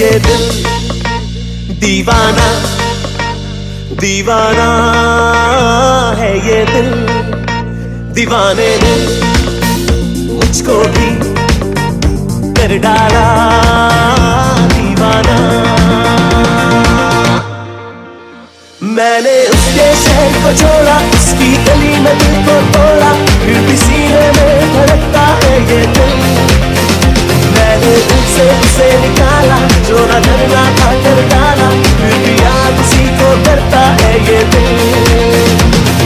ये दिल दीवाना दीवाना है, ये दिल दीवाने ने मुझको भी कर डाला दीवाना। मैंने उसके शहर को छोड़ा, उसकी गली में दिल को तोड़ा, फिर भी सीने में धड़कता है ये दिल। मैंने दिल से उसे निकाला, जो न करना था कर डाला।